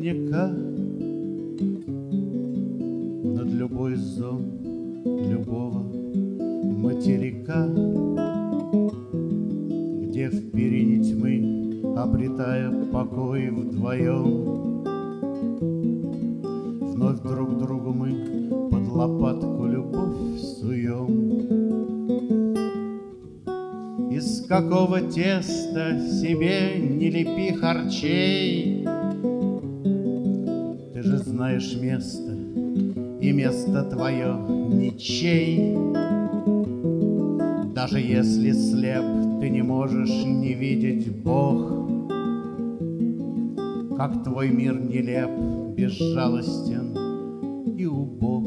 наверняка над любой зон любого материка, где в перине тьмы, обретая покой вдвоем, вновь друг другу мы под лопатку любовь суем. Из какого теста себе не лепи харчей, ты же знаешь место, и место твое ничей. Даже если слеп, ты не можешь не видеть Бог, как твой мир нелеп, безжалостен и убог.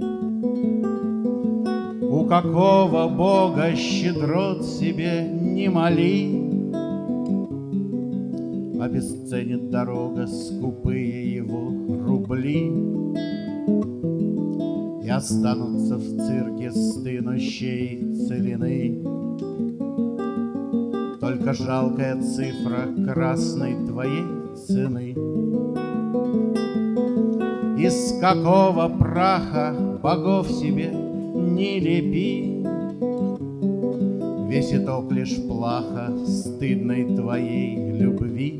У какого Бога щедрот себе не моли, обесценит дорога скупые его рубли, и останутся в цирке стынущей целины только жалкая цифра красной твоей цены. Из какого праха богов себе не лепи, весь итог лишь плаха стыдной твоей любви,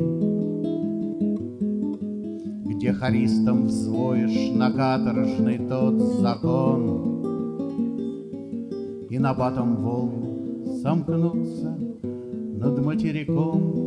где хористом взвоишь на каторжный тот закон, и набатом волны сомкнутся над материком.